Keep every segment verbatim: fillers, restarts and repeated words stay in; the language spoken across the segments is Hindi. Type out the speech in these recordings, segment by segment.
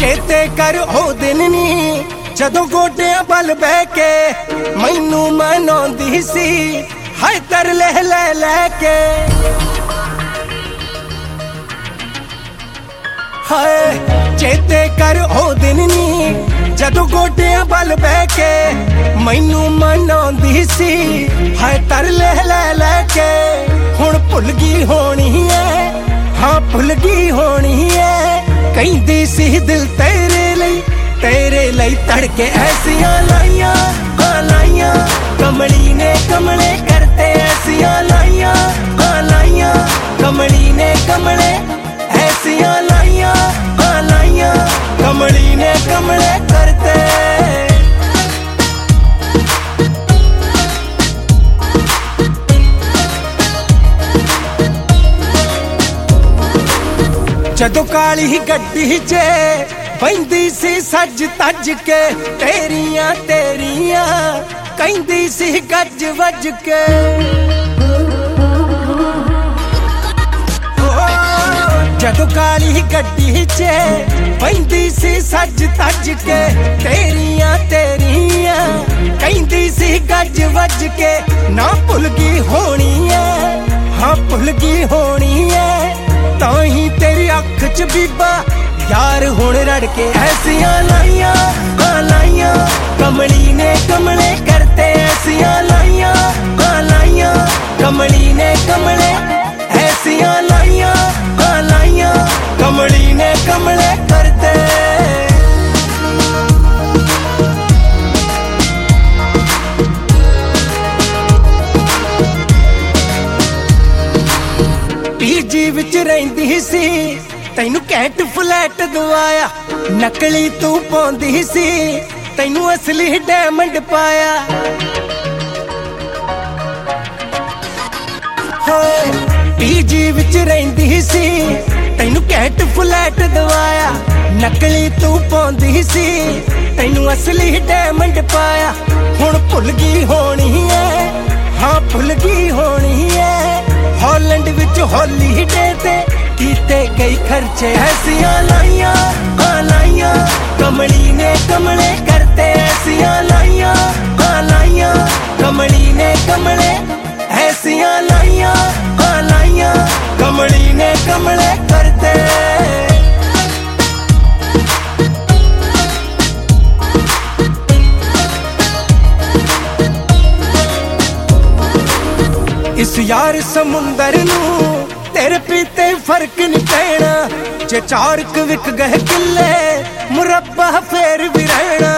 चेते कर ओ दिन नी जदों गोडियां बल बह के मैनू मनाउंदी सी हाय तर ले ले लेके हाय चेते कर ओ दिन नी जदों गोडियां बल बह के मैनू मनाउंदी सी हाय तर ले ले लेके हुण भुल गई होनी है हाँ भुल गई होनी है कहंदी सी दिल तेरे लई तेरे लई तड़के ऐसियां लाइयां हाँ लाइयां कमली ने कमले करते ऐसियां लाइयां हाँ लाइयां कमली ने कमले ऐसियां लाइयां हाँ लाइयां कमली ने कमले करते जदों काली गड्डी चे बहिंदी सी सज तज के तेरियां तेरियां कहंदी सी गज वज के जदों काली गड्डी चे बहिंदी सी सज तज के तेरियां तेरियां कहंदी सी गज वज के ना भुल गई होनी है हाँ भुल गई होनी है ताही तेरी अख च बीबा यार हुण रड़ के ऐसियां लाइयां हाँ लाइयां कमली ने कमले करते ऐसियां लाइयां हाँ लाइयां कमली ने कमले ऐसियां लाइयां हाँ लाइयां कमली ने कमले करते पीजी विच रहिंदी सी तैनू कैट फ्लैट दवाया नकली तू पाउंदी सी तैनू असली डायमंड पाया पीजी विच रहिंदी सी तैनू कैट फ्लैट दवाया नकली तू पाउंदी सी तैनू असली डायमंड पाया हुण भुल गई होनी है हाँ भुल गई होनी है हॉलैंड विच हॉलीडे ते कीते गई खर्चे ऐसियां लाइयां हाँ लाइयां कमली ने कमले करते ऐसियां लाइयां हाँ लाइयां कमली ने कमले ऐसियां लाइयां हाँ लाइयां कमली ने कमले करते इस यार समुंदर नू तेरे पीते फर्क नहीं पैना जे चार क विक गए किले मुरब्बा फेर भी रहना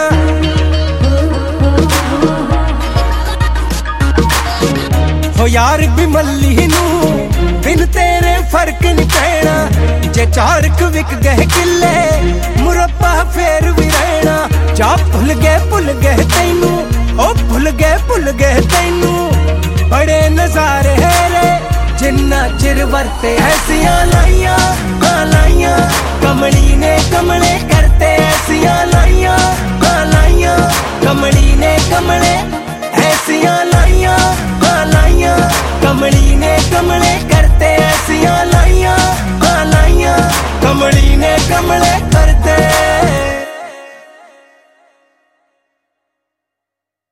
हो यार भी मल्ली नू बिन तेरे फर्क नहीं पैना जे चार क विक गए किले मुरब्बा फेर भी रहना जा भुल गए भुल गए तैनू ओ भुल गए भुल गए तैनू बड़े नजारे रे जिन्ना चिर वरते ऐसियां लाइयां हाँ लाइयां कमली ने कमले करते ऐसियां लाइयां हाँ लाइयां कमली ने कमले ऐसियां लाइयां हाँ लाइयां कमली ने कमले करते